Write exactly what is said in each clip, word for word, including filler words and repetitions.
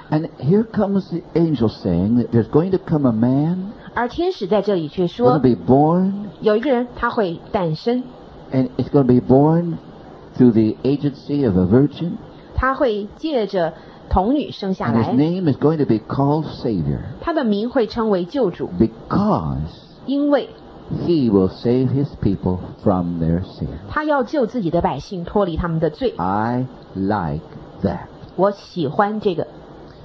And here comes the angel saying that there's going to come a man 而天使在这里却 going 说 to，be born, 有一个人他会诞生， and it's going to be born through the agency of a virgin, 他会借着童女生下 and his 来， name is going to be called Savior, 他的名会称为救主， because 因为 he will save his people from their sin. 他要救自己的百姓脱离他们的罪。 I like that. 我喜欢这个。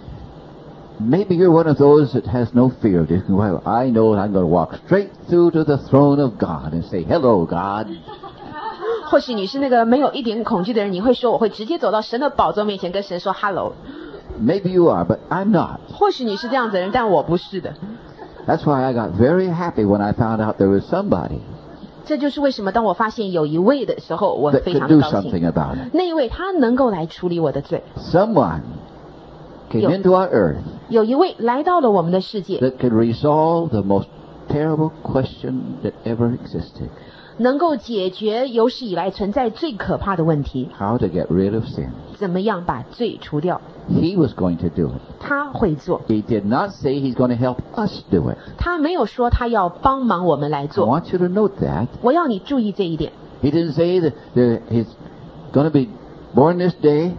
Maybe you're one of those that has no fear of this. Well, I know I'm going to walk straight through to the throne of God and say, "Hello, God." 或许你是那个没有一点恐惧的人，你会说我会直接走到神的宝座面前跟神说 hello。 Maybe you are, but I'm not. 或许你是这样子的人，但我不是的。 That's why I got very happy when I found out there was somebody 这就是为什么当我发现有一位的时候，我 that 非 could 常 do 的高 something 兴。 about it. 那一位他能够来处理我的罪， Someone came Yo. into our earth 有一位来到了我们的世界， that could resolve the most terrible question that ever existed: 能够解决有史以来存在最可怕的问题， how to get rid of sin. 怎么样把罪除掉。 He was going to do it. 他会做， He did not say he's going to help us do it. 他没有说他要帮忙我们来 I 做。 want you to note that. 我要你注意这一点。 He didn't say that there, he's going to be born this day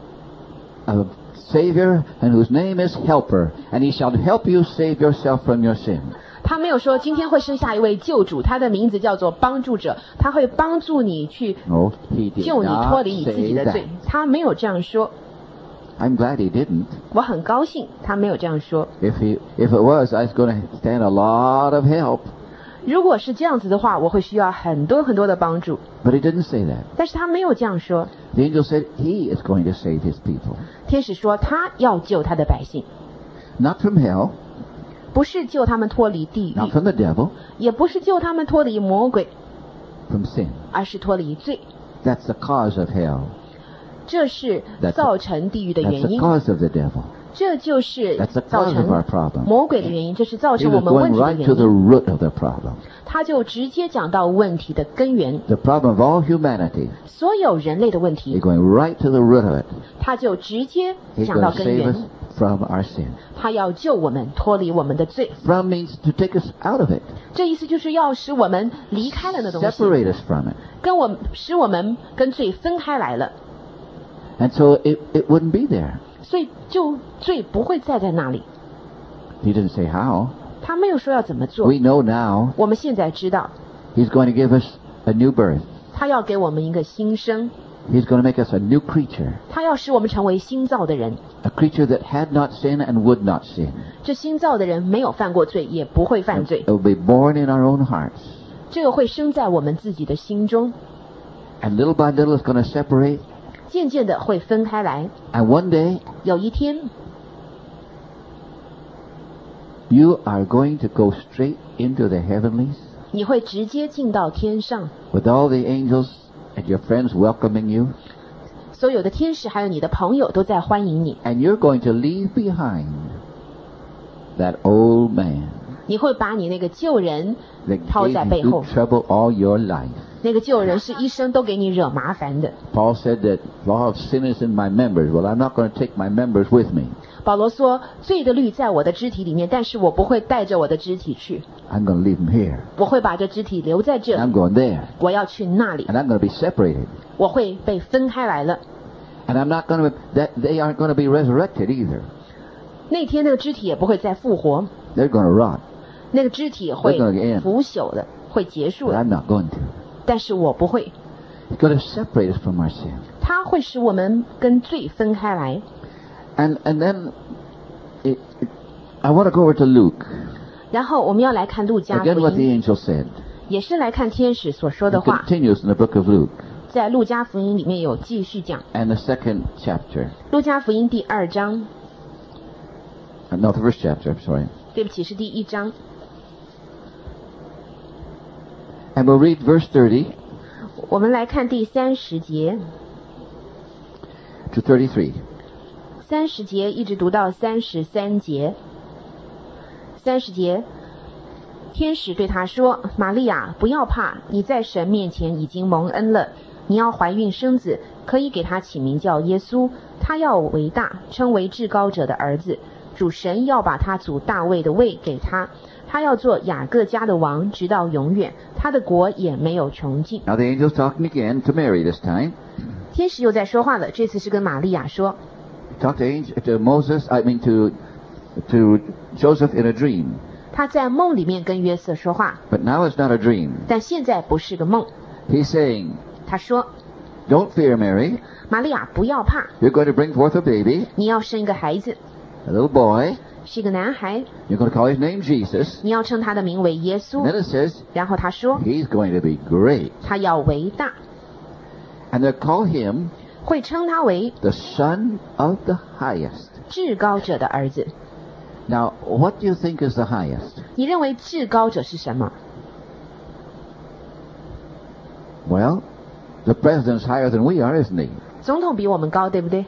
a Savior, and whose name is Helper, and he shall help you save yourself from your sin. 他没有说今天会生下一位救主，他的名字叫做帮助者，他会帮助你去 No, he did 救你脱 not 离你自己 say 的罪 that.。 他没有这样说， I'm glad he didn't. 我很高兴他没有这样说。 If he, if it was, I was going to stand a lot of help. 如果是这样子的话，我会需要很多很多的帮助。 But he didn't say that. 但是他没有这样说。 The angel said he is going to save his people. 天使说他要救他的百姓， Not from hell, 不是救他们脱离地 not 狱， from the devil, 也不是救他们脱离魔鬼， from sin. 而是脱离罪。 That's the cause of hell. 这是 That's- 造成地狱的 That's 原 the 因， cause of the devil. 这就是 That's the 造 cause 成 of our problem. 魔鬼的原因，这是造 He 成我 was 们问 going 题的 right 原 to the 因。 root of the problem. 他就直接讲到问题的根源， The problem of all humanity. 所有人类的问 He's 题， going right to the root of it. 他就直接 He's 讲 going 到 to 根 save 源 us。from our sin. 他要救我们脱离我们的罪， From means to take us out of it, 这意思就是要使我们离开了那东西， separate us from it. 跟我使我们跟罪分开来了， And so it, it wouldn't be there. 所以就罪不会再在那里。 He didn't say how. 他没有说要怎么做， We know now 我们现在知道， he's going to give us a new birth. 他要给我们一个新生， He's going to make us a new creature. 他要使我们成为新造的人。 A creature that had not sinned and would not sin. 这新造的人没有犯过罪，也不会犯罪 It，will be born in our own hearts. 这个会生在我们自己的心中， And little by little it's going to separate. 渐渐的会分开来。 And one day 有一天， you are going to go straight into the heavenlies 你会直接进到天上， with all the angels and your friends welcoming you. 所有的天使还有你的朋友都在欢迎你。 And you're going to leave behind that old man 你会把你那个旧人 that 抛在 gave 背 you 后， trouble all your life. 那个旧人是一生都给你惹麻烦的。 Paul said that law of sin is in my members. Well, I'm not going to take my members with me. 保罗说，罪的律在我的肢体里面，但是我不会带着我的肢体去， I'm going to leave them here. 我会把这肢体留在这 And I'm 里， going there. 我要去那里， And I'm going to be separated. 我会被分开来了。 And I'm not going to, that they aren't going to be resurrected either. 那天那个肢体也不会再复活， They're going to rot. 那个肢体会 They're gonna end. 腐朽的，会结束 But 的。 I'm not going to. 但是我不会， It's going to separate us from our sin. 它会使我们跟罪分开来。 And, and then it, it, I want to go over to Luke. 然后我们要来看路加福 Again, what the 音， angel said. 也是来看天使所说的 It 话， continues in the book of Luke. 在路加福音里面有继续讲。 And the second chapter. 路加福音第二章， Uh, no, the first chapter, I'm sorry. 对不起，是第一章。 And we'll read verse thirty 我们来看第三十节， to thirty-three. 三十节一直读到三十三节。三十节，天使对他说：“玛利亚，不要怕，你在神面前已经蒙恩了。 你要怀孕生子，可以给他起名叫耶稣，他要为大，称为至高者的儿子。主神要把他祖大卫的位给他，他要做雅各家的王，直到永远，他的国也没有穷尽。 Now the angel's talking again to Mary this time. 天使又在说话了，这次是跟玛利亚说。 Talk to, angel, to Moses, I mean to, to Joseph in a dream. 他在梦里面跟约瑟说话， But now it's not a dream. 但现在不是个梦。 He's saying, 他说 don't fear, Mary. 玛利亚不要怕， You're going to bring forth a baby, 你要生一个孩子， a little boy. 是一个男孩， You're going to call his name Jesus. 你要称他的名为耶 And 稣。 then it says, 然后他说 he's going to be great. 他要为大， And they'll call him 会称他为 the Son of the Highest. 至高者的儿子。 Now, what do you think is the highest? 你认为至高者是什么？ Well, the president's higher than we are, isn't he? 总统比我们高，对不对？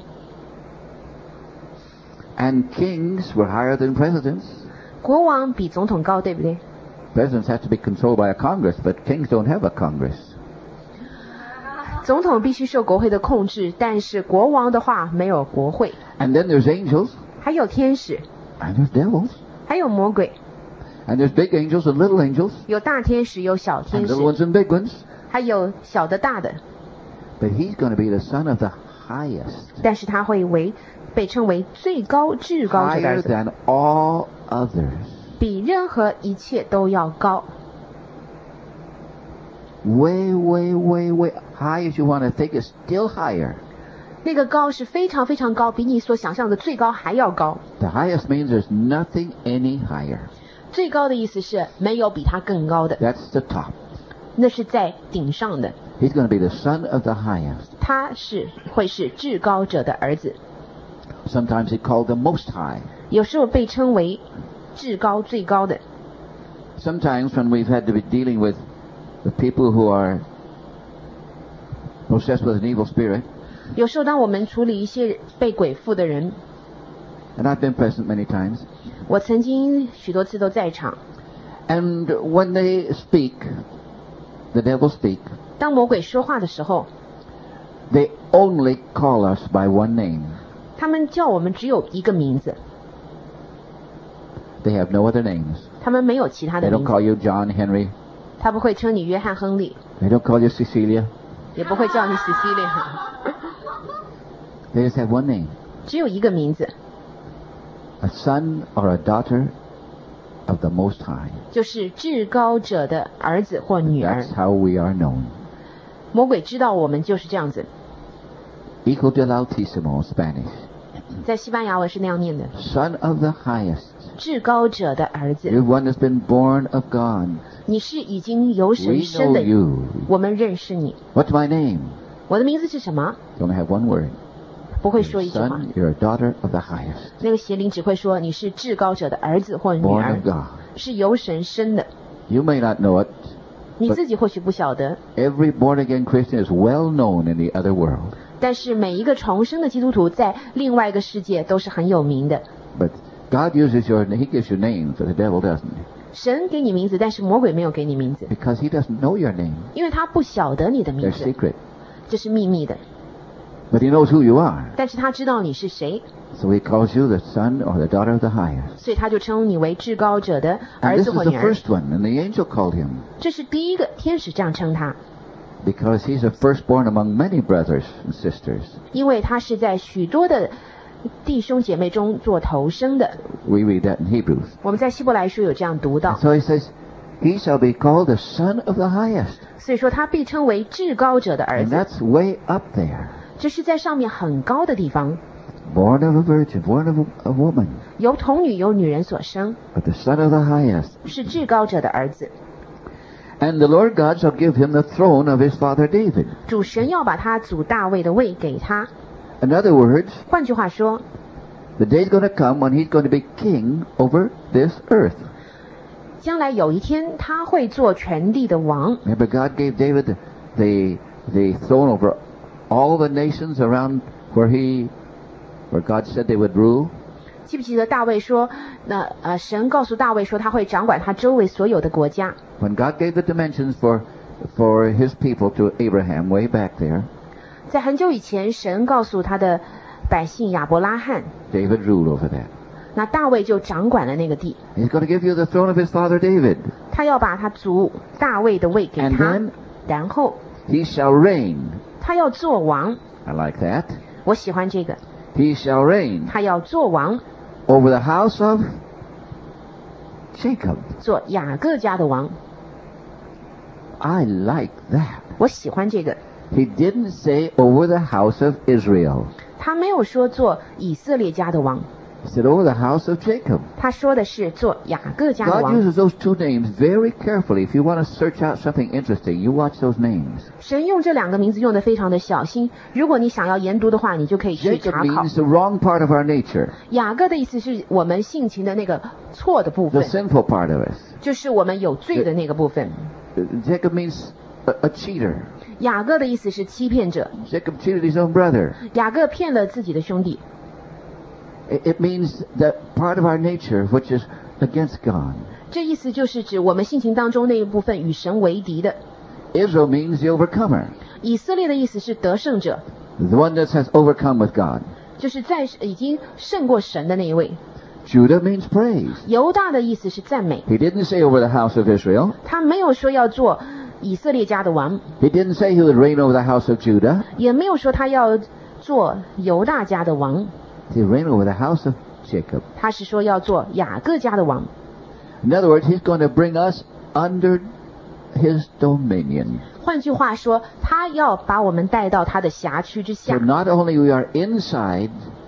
And kings were higher than presidents. 国王比总统高，对不对？ Presidents have to be controlled by a Congress, but kings don't have a Congress. 总统必须受国会的控制，但是国王的话没有国会。 And then there's angels, 还有天使， and there's devils, 还有魔鬼， and there's big angels and little angels, 有大天使，有小 and 天 little 使， ones and big ones. 还有小的大的。 But he's going to be the Son of the Highest, 但是他会为被称为最高至高者的儿 higher 子， than all others. 比任何一切都要高。 Way, way, way, way high as you want to think, is still higher. 那个高是非常非常高，比你所想象的最高还要高。 The highest means there's nothing any higher. 最高的意思是没有比他更高的， That's the top. 那是在顶上的。 He's going to be the Son of the Highest. 他是会是至高者的儿子， Sometimes he's called the Most High. 有时候被称为至高最高的。 Sometimes when we've had to be dealing with the people who are possessed with an evil spirit, 有时候当我们处理一些被鬼附的人， and I've been present many times, 我曾经许多次都在场。 and when they speak, the devil speak, 当魔鬼说话的时候， they only call us by one name. 他们叫我们只有一个名字， They have no other names. 他们没有其他的 They don't 名字。 call you John Henry. 他不会称你约翰·亨利， They don't call you Cecilia. 也不会叫你史西利， They just have one name. 只有一个名字， A son or a daughter of the Most High. 就是至高者的儿子或女儿 That's。how we are known. 魔鬼知道我们就是这样子， Hijo del Altísimo, Spanish. 在西班牙文是那样念的： Son of the Highest. 至高者的儿子。 You're one that's been born of God. 你是已经由 We 神生 know 的， you. 我们认识你。 What's my name? 我的名字是什么？ You only have one word. 不会 You're 说 a 一句话。 son, you're a daughter of the highest. 那个邪灵只会说你是至高者的儿子或女 Born 儿 of，God. 是由神生的。 You may not know it. 你自己或许不晓得， Every born again Christian is well known in the other world. 但是每一个重生的基督徒在另外一个世界都是很有名的。 But God uses your, He gives you names, but the devil doesn't. 神给你名字，但是魔鬼没有给你名字， Because he doesn't know your name. 因为他不晓得你的名 They're 字， secret. 这是秘密的。 But he knows who you are. 但是他知道你是谁， So he calls you the son or the daughter of the highest. 所以他就称你为至高者的 And 儿 this 子 is 或 the 女儿。 first one, and the angel called him. 这是第一个天使这样称他， Because he's the firstborn among many brothers and sisters. 因为他是在许多的弟兄姐妹中做头生的。 We read that in Hebrews. 我们在希伯来书有这样读到， So he says, he shall be called the son of the highest. 所以说他被称为至高者的儿 And 子， that's way up there. 这是在上面很高的地方， Born of a virgin, born of a, a woman. 由童女由女人所生， But the son of the highest. 是至高者的儿子。 And the Lord God shall give him the throne of his father David. 主神要把他祖大卫的位给他。 In other words, 换句话说， the day's going to come when he's going to be king over this earth. 将来有一天他会做全地的王。 Remember, God gave David the, the, the throne over all the nations around where he, where God said they would rule. 记不记得大卫说，那呃，神告诉大卫说他会掌管他周围所有的国家。 When God gave the dimensions for for his people to Abraham way back there. 在很久以前，神告诉他的百姓亚伯拉罕， David ruled over that. 那大卫就掌管了那个地， He's going to give you the throne of his father David. 他要把他祖大卫的位给 And 他 then-， 然后 He shall reign. 他要做王。 I like that. 我喜欢这个， He shall reign 他要做王， over the house of Jacob. 做雅各家的王。 I like that. 我喜欢这个。 He didn't say over the house of Israel. 他没有说做以色列家的王， He said over the house of Jacob. 他说的是做雅各家的 God 王。 uses those two names very carefully. If you want to search out something interesting, you watch those names. 神用这两个名字用得非常的小心，如果你想要研读的话，你就可以去 Jacob 查考。 means the wrong part of our nature, 雅各的意思是我们性情的那个错的部 the 分， sinful part of us. 就是我们有罪的那个部分。 Jacob means a, a cheater. 雅各的意思是欺骗者， Jacob cheated his own brother. 雅各骗了自己的兄弟。 It, it means that part of our nature which is against God. 这意思就是指我们性情当中那一部分与神为敌的。 Israel means the overcomer, 以色列的意思是得胜者， the one that has overcome with God. 就是在已经胜过神的那一位。 Judah means praise. 犹大的意思是赞美， He didn't say over the house of Israel. 他没有说要做以色列家的王， He didn't say he would reign over the house of Judah. 也没有说他要做犹大家的王， He reigned over the house of Jacob. 他是说要做雅各家的王。 In other words, he's going to bring us under his dominion. 换句话说，他要把我们带到他的辖区之 So 下， not only we are inside,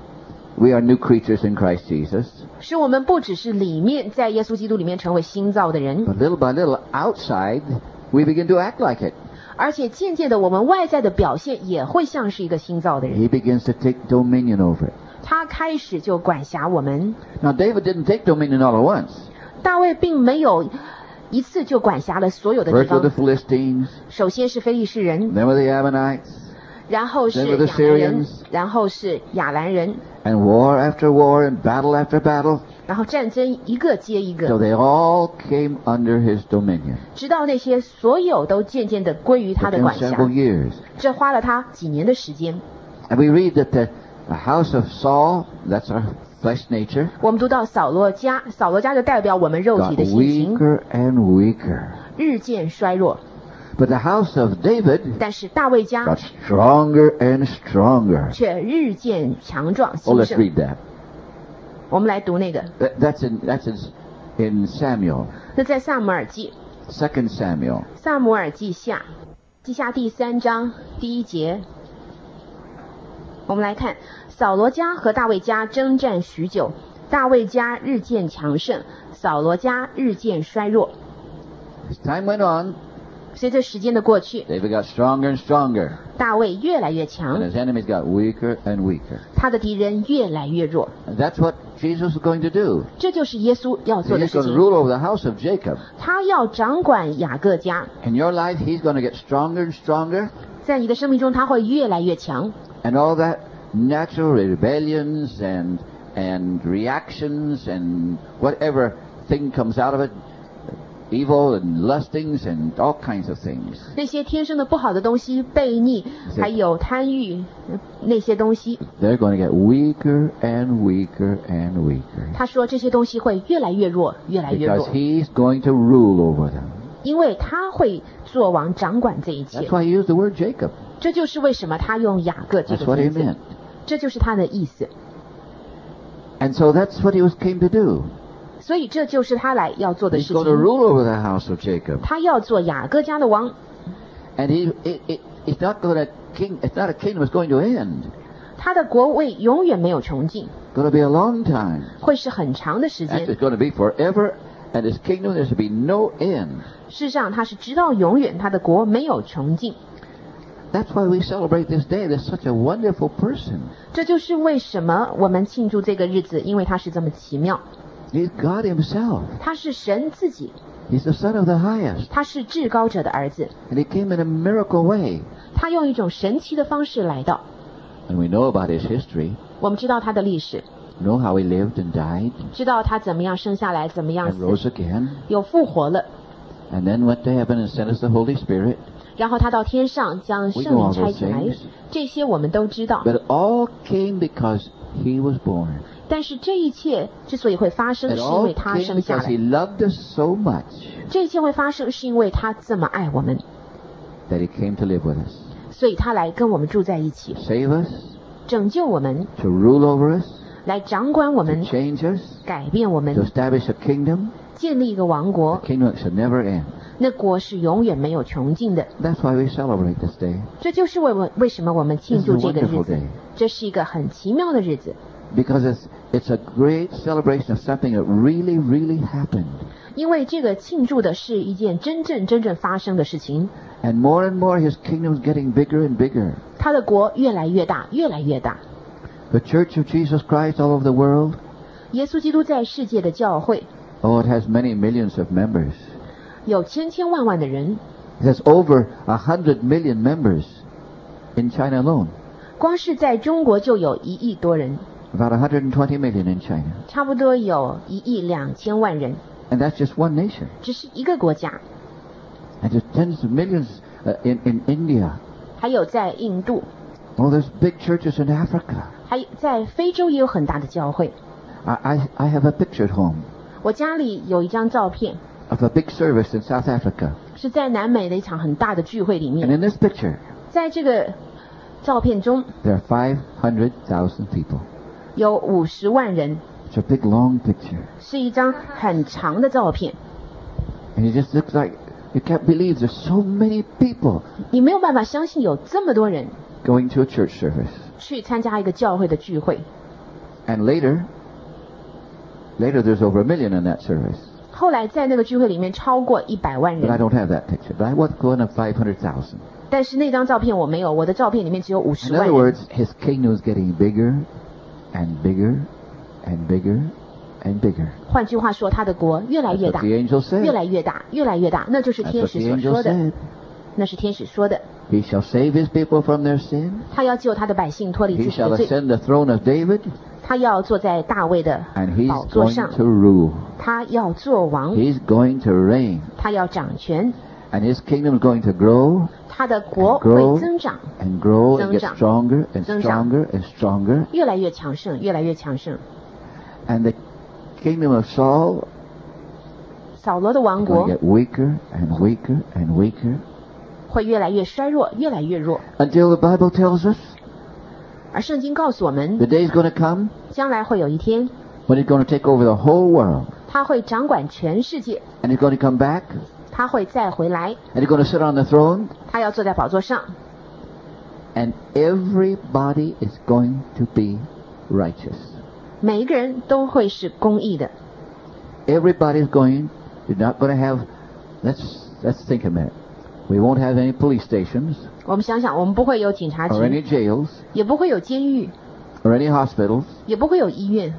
we are new creatures in Christ Jesus, 使我们不只是里面在耶稣基督里面成为新造的人， but little by little outside, we begin to act like it. 而且渐渐的我们外在的表现也会像是一个新造的人。 He begins to take dominion over it. 他开始就管辖我们。 Now, David didn't take dominion all at once. 大卫并没有一次就管辖了所有的地 First were 方 the。Philistines, 首先是非利士人， then were the Ammonites, 然后是 Then were the 亚兰人 Syrians.， 然后是亚兰人， and war after war and battle after battle. 然后战争一个接一 So 个， they all came under his dominion. 直到那些所有都渐渐的归于他 Took 的 him 管辖。 several years. 这花了他几年的时间。 And we read that the, the house of Saul, that's our flesh nature, 我们读到扫罗家，扫罗家就代表我们肉 got 体的性情 weaker and weaker. 日渐衰弱， But the house of David 但是大卫家 got stronger and stronger. 却日渐强壮 Oh, 兴 let's 盛。 read that. 我们来读那个， That- That's in, that's in, in Samuel, 那在撒母耳记， Second Samuel. 撒母耳记下，记下第三章第一节。我们来看，扫罗家和大卫家征战许久，大卫家日渐强盛，扫罗家日渐衰弱。 As time went on, 随着时间的过去， David got stronger and stronger. 大卫越来越 And 强， his enemies got weaker and weaker. 他的敌人越来越弱。 And that's what Jesus is going to do. 这就是耶稣要做的 He's 事 going to 情。 rule over the house of Jacob. 他要掌管雅各家， In your life, he's going to get stronger and stronger. 在你的生命中，他会越来越强。 And all that natural rebellions and and reactions and whatever thing comes out of it, evil and lustings and all kinds of things. 那些天生的不好的东西，悖逆，还有贪欲，呃那些东西， They're going to get weaker and weaker and weaker. 他说这些东西会越来越弱，越来越 Because 弱， he's going to rule over them. 因为他会做王掌管这一 That's 切。 why he used the word Jacob. 这就是为什么他用雅各这 That's 个 what 名 he 字， meant. 这就是他的意思。 And so that's what he was came to do. 所以这就是他来要做的 He's 事 going to 情。 rule over the house of Jacob. 他要做雅各家的王， And he, it, it, it's not going to king. It's not a kingdom that's going to end. 他的国位永远没有穷尽， It's going to be a long time. 会是很长的时 Actually, 间。 it's going to be forever. And his kingdom, there should be no end. 事实上，他是直到永远，他的国没有穷尽。 That's why we celebrate this day. There's such a wonderful person. 这就是为什么我们庆祝这个日子，因为他是这么奇妙。 He's God himself. 他是神自己， He's the son of the highest. 他是至高者的儿子， And he came in a miracle way. 他用一种神奇的方式来到。 And we know about his history. 我们知道他的历史， Know how he lived and died 知道他怎么样生下来，怎么样 and 死， rose again. 又复活了。 and then went to heaven and sent us the Holy Spirit. 然后他到天上将 We 圣 know 灵 all 差 those 遣来 things.， 这些我们都知道。 But it all came because he was born. 但是这一切之所以会发生， It 是因 all 为他 came 生下 because he 来。 loved us so much 这一切会发生，是因为他这么爱我们， that he came to live with us, 所以他来跟我们住在一起， save us, 拯救我们， to rule over us, 来掌管我 to 们， change us, 改变我 to 们， establish a kingdom, 建立一个王国 a。kingdom that should never end. 那国是永远没有穷尽的。 That's why we celebrate this day. 这就是为我为什么我们庆 This 祝 is a 这个日 wonderful 子 day.， 这是一个很奇妙的日子， Because it's, it's a great celebration of something that really, really happened. 因为这个庆祝的是一件真正真正发生的事情。 And more and more his kingdom is getting bigger and bigger. 他的国越来越大，越来越大。 The Church of Jesus Christ all over the world, 耶稣基督在世界的教会 oh, it has many millions of members. 有千千万万的人， It has over a hundred million members in China alone. 光是在中国就有一亿多人， About one hundred twenty million in China. 差不多有一亿两千万人， And that's just one nation. 只是一个国家。 And there's tens of millions uh, in, in India. 还有在印度， Oh, there's big churches in Africa. 还有在非洲也有很大的教会。 I, I, I have a picture at home 我家里有一张照片， of a big service in South Africa. 是在南美的一场很大的聚会里 And 面。 in this picture, 在这个照片中 there are five hundred thousand people. 有五十万人， It's a big, long picture. 是一张很长的照片。 And it just looks like you can't believe there's so many people 你没有办法相信有这么多人 going to a church service. 去参加一个教会的聚会。 And later, later there's over a million in that service. 后来在那个聚会里面超过一百万 But I 人， don't have that picture. But I want to go in of five hundred thousand. 但是那张照片我没有，我的照片里面只有五十 In 万 other 人。 words, his kingdom is getting bigger and bigger and bigger and bigger. 换句话说，他的国越来 That's 越 what 大， the angel said. 越来越大，越来越大，那就是 That's 天 what 使 the 所 angel 说的， said. 那是天使说的。 He shall save his people from their sin. 他要救他的百姓脱离 He 自己 shall 的罪， ascend the throne of David. 他要坐在大卫的 And he's 宝座 going 上， to rule. 他要做王， He's going to reign. 他要掌权， And his kingdom is going to grow 他的国 Grow 会增长， and grow and 增 get 长。 stronger and 增长。 stronger and stronger. 越来越强盛，越来越强盛。 And the kingdom of Saul 扫罗的王 is 国 going to get weaker and weaker and weaker 会越来越衰弱，越来越弱。 until the Bible tells us 而圣经告诉我 the 们， day is going to come 将来会有一天， when he's going to take over the whole world. 他会掌管全世界， And he's going to come back 他会再回来， and he's going to sit on the throne 他要坐在宝座上， and everybody is going to be righteous. 每一个人都会是公义的。 Everybody is going, you're not going to have, let's, let's think a minute. We won't have any police stations 我们想想，我们不会有警察 or any 局， jails 也不会有监狱， or any hospitals. 也不会有医院。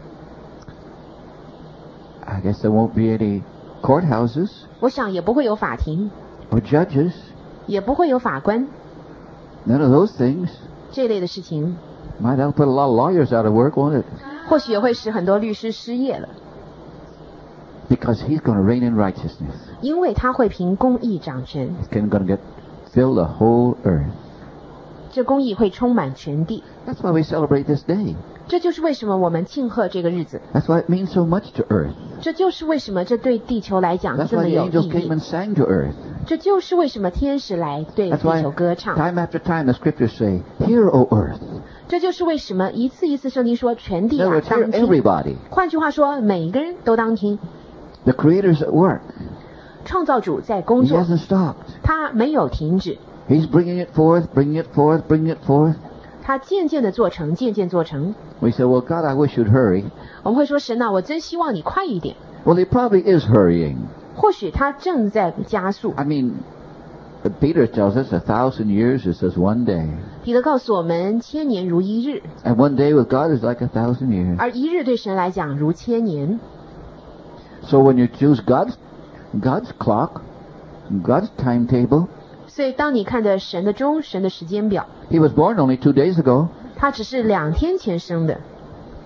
I guess there won't be any courthouses 我想也不会有法庭， or judges. 也不会有法官， None of those things. 这类的事情， Might that'll put a lot of lawyers out of work, won't it? 或许也会使很多律师失业了， Because he's going to reign in righteousness. 因为他会凭公义掌权， He's going to get fill the whole earth. 这公义会充满全地。 That's why we celebrate this day. 这就是为什么我们庆贺这个日子， That's why it means so much to earth. 这就是为什么这对地球来讲 That's 这 why 么 the 有 angels 意 came 义， and sang to earth. 这就是为什么天使来对 That's 地 why 球歌唱， time after time the scriptures say, "Hear, O earth." 这就是为什么一次一次圣经说全地 In other 啊 words, hear 当听。 everybody. 换句话说，每一个人都当听。 The Creator's at work. 创造主在工 He 作， hasn't stopped. 他没有停止， He's bringing it forth, bringing it forth, bringing it forth. 他渐渐的做成，渐渐做成。 We say, "Well, God, I wish you'd hurry." 我们会说神啊，我真希望你快一点。 Well, He probably is hurrying. 或许他正在加速。 I mean, Peter tells us a thousand years is as one day. 彼得告诉我们，千年如一日， And one day with God is like a thousand years. 而一日对神来讲如千年。 So when you choose God's, God's clock, God's timetable, 所以当你看着神的钟，神的时间表， He was born only two days ago. 他只是两天前生的，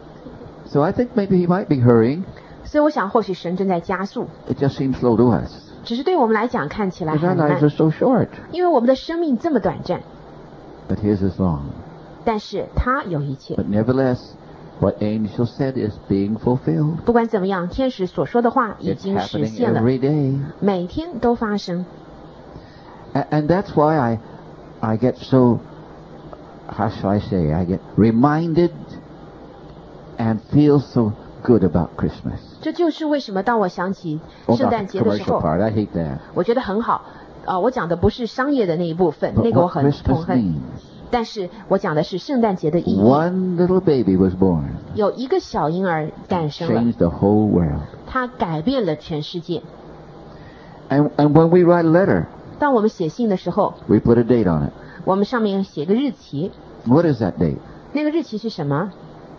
So I think maybe He might be hurrying. 所以我想或许神正在加速， It just seems slow to us. 只是对我们来讲看起来 Because our 很 lives 慢 are，so short. 因为我们的生命这么短暂。 But His is long. 但是他有一切。 But nevertheless, what angel said is being fulfilled. 不管怎么样，天使所说的话已 It's 经实 happening 现了， every day. 每天都发生。 A- And that's why I, I get so, how shall I say, I get reminded and feel so good about Christmas. 这就是为什么当我想起 Oh, 圣 not 诞 the 节的时 commercial 候， part. I hate that. 我觉得很好。啊、我讲的不是商业的那一部分， But 那个我 what 很痛 Christmas 恨。 means. 但是我讲的是圣诞节的意义。 One little baby was born. 有一个小婴儿诞生了， Changed the whole world. 他改变了全世界。 And, and when we write a letter, 当我们写信的时候， we put a date on it. 我们上面写个日期， What is that date? 那个日期是什么？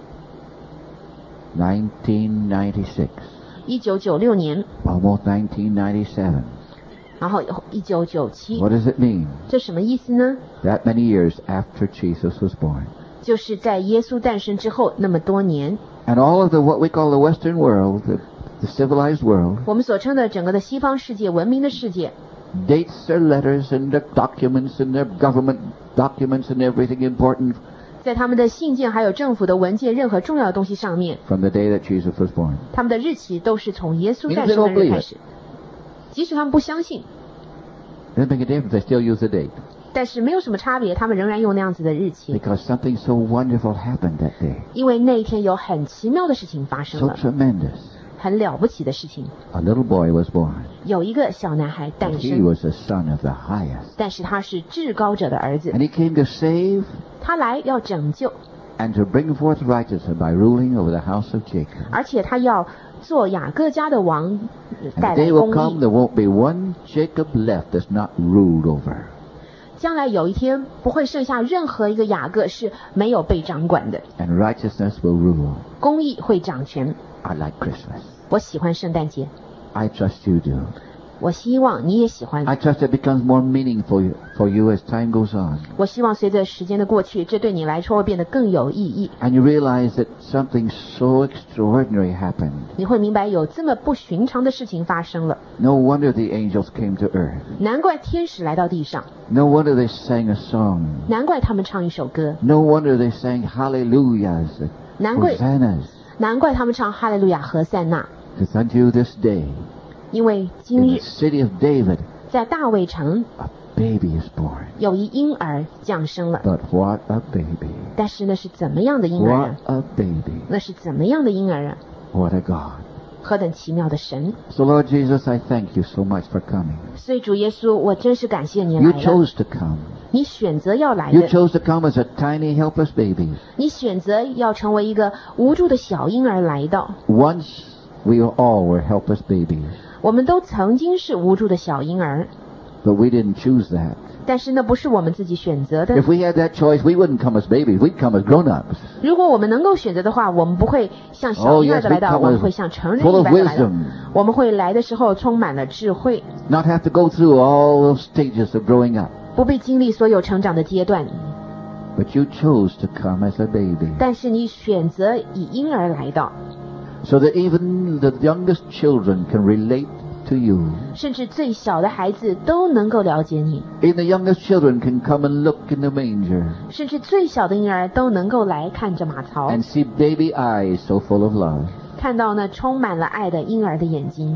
nineteen ninety-six. 一九九六年， Almost nineteen ninety-seven. 然后一九九七， What does it mean? 这什么意思呢？ That many years after Jesus was born. 就是在耶稣诞生之后那么多年， And all of the, what we call the Western world, the, the civilized world, 我们所称的整个的西方世界、文明的世界， dates their letters and their documents and their government documents and everything important 在他们的信件还有政府的文件，任何重要的东西上面， from the day that Jesus was born. 他们的日期都是从耶稣诞生的日开始。即使他们不相信， It doesn't make a difference. They still use the date. 但是没有什么差别，他们仍然用那样子的日期， Because something so wonderful happened that day. 因为那一天有很奇妙的事情发生 So 了， tremendous. 很了不起的事情。 A little boy was born. 有一个小男孩 But 诞 he 生， was the son of the highest. 但是他是至高者的儿子 And，he came to save 他来要拯救， and to bring forth righteousness by ruling over the house of Jacob. 而且他要做雅各家的王， And 带 the 来 day will 公 come, 义。 there won't be one Jacob left that's not ruled over. 将来有一天不会剩下任何一个雅各是没有被掌管的， And righteousness will rule. 公义会掌权。 I like Christmas. 我喜欢圣诞节， I trust you do. 我希望你也喜欢。 I trust it becomes more meaningful for you as time goes on. 我希望随着时间的过去，这对你来说会变得更有意义。 And you realize that something so extraordinary happened. 你会明白有这么不寻常的事情发生了， No wonder the angels came to earth. 难怪天使来到地上， No wonder they sang a song. 难怪他们唱一首歌， No wonder they sang hallelujahs, 难怪 hosannas. 难怪他们唱哈利路亚和散那， Because unto this day, 因为 in 今 the 日 city of David, 在大卫城 a baby is born. 有一婴儿降生了。 But what a baby. 但是那是怎么样的婴儿 What 啊？ a baby. 那是怎么样的婴儿啊？ What a God. 何等奇妙的神！ So Lord Jesus, I thank you so much for coming. 所以主耶稣，我真是感谢你 You 来了。 chose to come. 你选择要来 You 的， chose to come as a tiny helpless baby. 你选择要成为一个无助的小婴儿来到。 Once we all were helpless babies. 我们都曾经是无助的小婴儿， But we didn't choose that. 但是那不是我们自己选择的 If。we had that choice, we wouldn't come as babies. We'd come as grown-ups. 如果我们能够选择的话，我们不会像小 Oh, 婴儿 yes, 的来 we 到， come 我们 as 会像成人 full 一 of 般的来到。 wisdom. 我们会来的时候充满了智慧， Not have to go through all those stages of growing up. 不必经历所有成长的阶段。 But you chose to come as a baby. 但是你选择以婴儿来到， So that even the youngest children can relate to you. 甚至最小的孩子都能够了解你， Even the youngest children can come and look in the manger 甚至最小的婴儿都能够来看着马槽， and see baby eyes so full of love. 看到那充满了爱的婴儿的眼睛。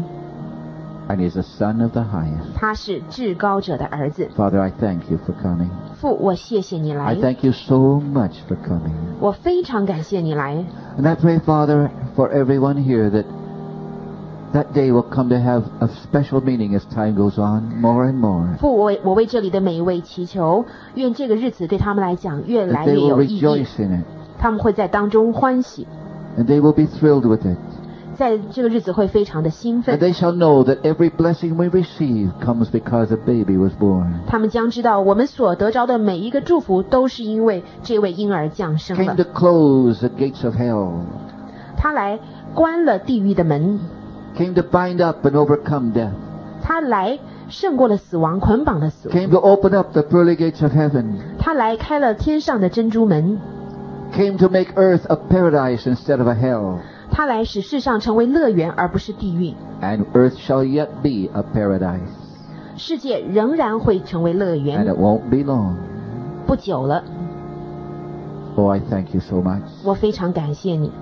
And he's the son of the highest. 他是至高者的儿子。 Father, I thank you for coming. 父，我谢谢你 I 来， thank you so much for coming. 我非常感谢你来。 And I pray, Father, for everyone here that that day will come to have a special meaning as time goes on, more and more. 父，我我为这里的每一位祈求，愿这个日子对他们来讲越 That 来 they 越 will 有意义， rejoice in it. 他们会在当中欢喜， And they will be thrilled with it. 在这个日子会非常的兴 And 奋。 they shall know that every blessing we receive comes because a baby was born. 他们将知道，我们所得着的每一个祝福，都是因为这位婴儿降生 Came 了 to。close the gates of hell. 他来关了地狱的门， Came to bind up and overcome death. 他来胜过了死亡，捆绑了死亡。 Came to open up the pearly gates of heaven. 他来开了天上的珍珠门， Came to make earth a paradise instead of a hell. 他来使世上成为乐园，而不是地狱。 And earth shall yet be a paradise. 世界仍然会成为乐 And 园， it won't be long. 不久了。 Oh, I thank you so much. 我非常感谢你，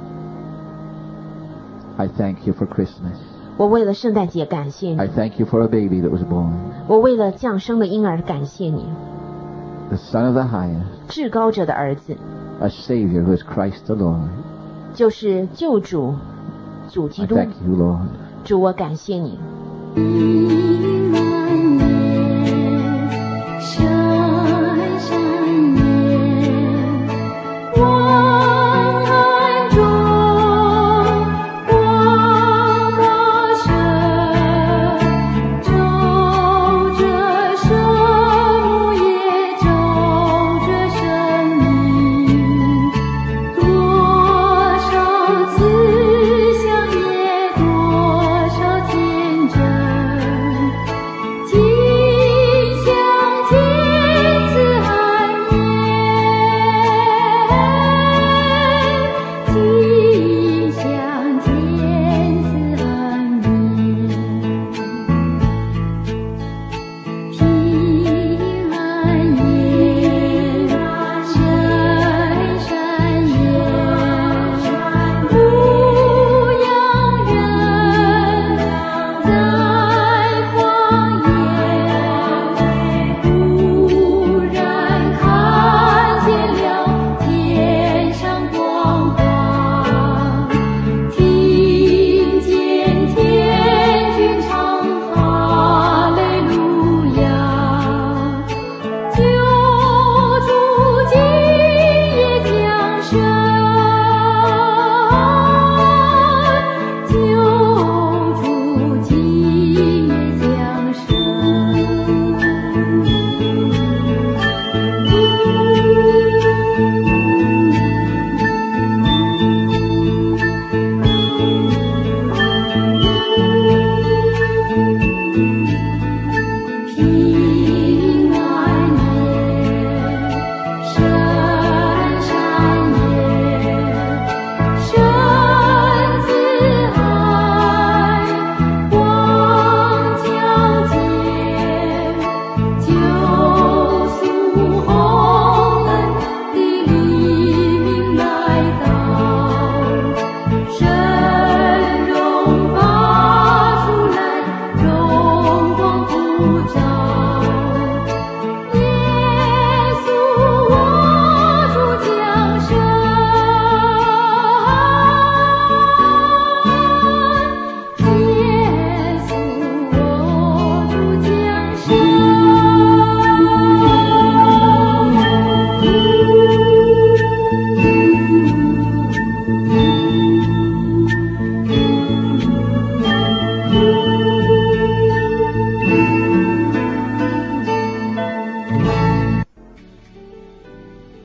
I thank you for Christmas. 我为了圣诞节感谢 I 你， thank you for a baby that was born. 我为了降生的婴儿感谢你， The Son of the Highest. 至高者的儿子 A Savior who is Christ the Lord. 就是救主，主基 I 督。 thank you, Lord. 主，我感谢你。